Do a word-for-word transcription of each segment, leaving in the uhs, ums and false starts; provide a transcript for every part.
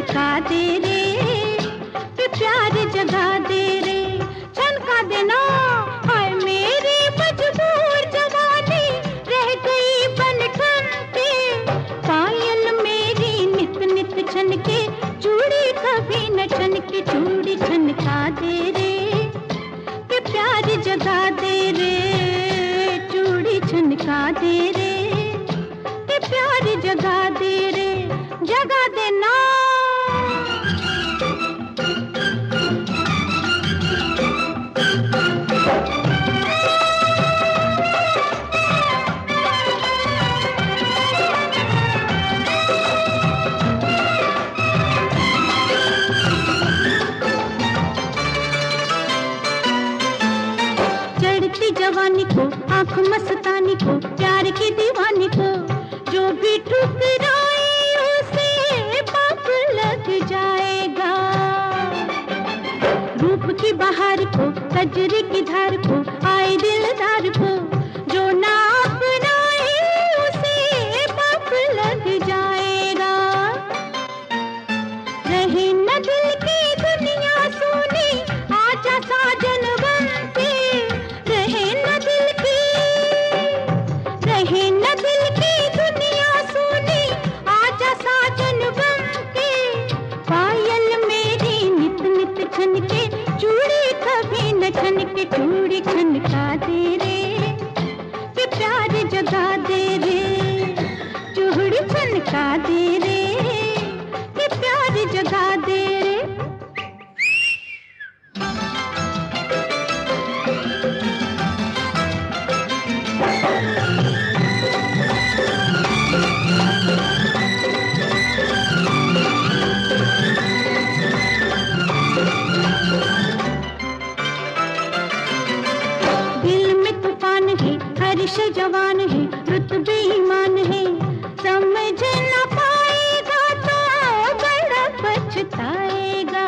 छनका दे रे, कि प्यार जगा दे रे, छनका देना। हाय मेरी मजबूर जवानी रह गई बन ठन पे, पायल मेरी नित नित छनके, चूड़ी कभी न छनके, चूड़ी छनका दे रे, कि प्यार जगा दे रे, चूड़ी छनका दे रे, कि प्यार जगा दे रे, जगा देना। चढ़ती जवानी को, आंख मस्तानी को, प्यार की दीवानी को, जो भी ठुकराए उसे पाप लग जाएगा। रूप की बहार को, कजरे की धार को, आए दिलदार को, जो ना अपनाए उसे पाप लग जाएगा। रहे न दिल की दुनिया सोनी, आजा साजन बन के, रहे न दिल की, रहे न दिल की दुनिया सोनी, आजा साजन बन के, पायल मेरी नित नित छनके, चूड़ी कभी न छनके, चूड़ी छनका दे रे, कि प्यार जगा दे रे, चूड़ी छनका दे रे, कि प्यार जगा दे रे। दिल में तूफान है, हर्ष जवान है, रुतबे ईमान है, समझ न पाएगा तो बड़ा पछताएगा।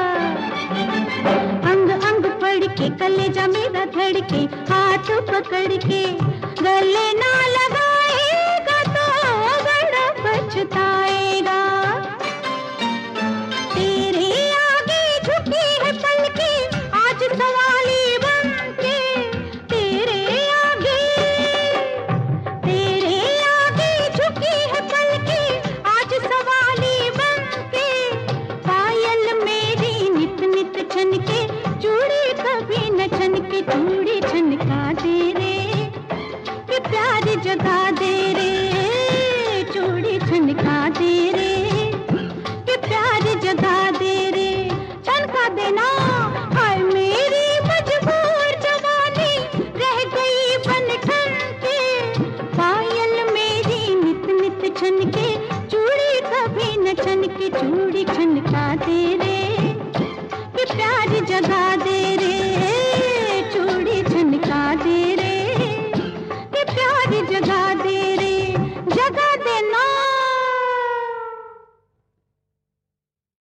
अंग अंग पढ़ के, कलेजा मेरा धड़के, हाथ पकड़ के, गले ना लगाएगा तो बड़ा पछताएगा। तेरे आगे झुकी है पलके, आज सवाली बन के, तेरे आगे, तेरे आगे झुकी है पलके, आज सवाली बन के, पायल मेरी नित नित छनके, चूड़ी कभी न छनके, चूड़ी छनका दे रे, कि प्यार जगा दे रे, चूड़ी छनका दे रे, कि प्यार जगा दे रे, छनका देना। हाय मेरी मजबूर जवानी रह गई बन ठन के, पायल मेरी नित नित छनके, चूड़ी कभी न छनके, चूड़ी छनका दे रे, कि प्यार जगा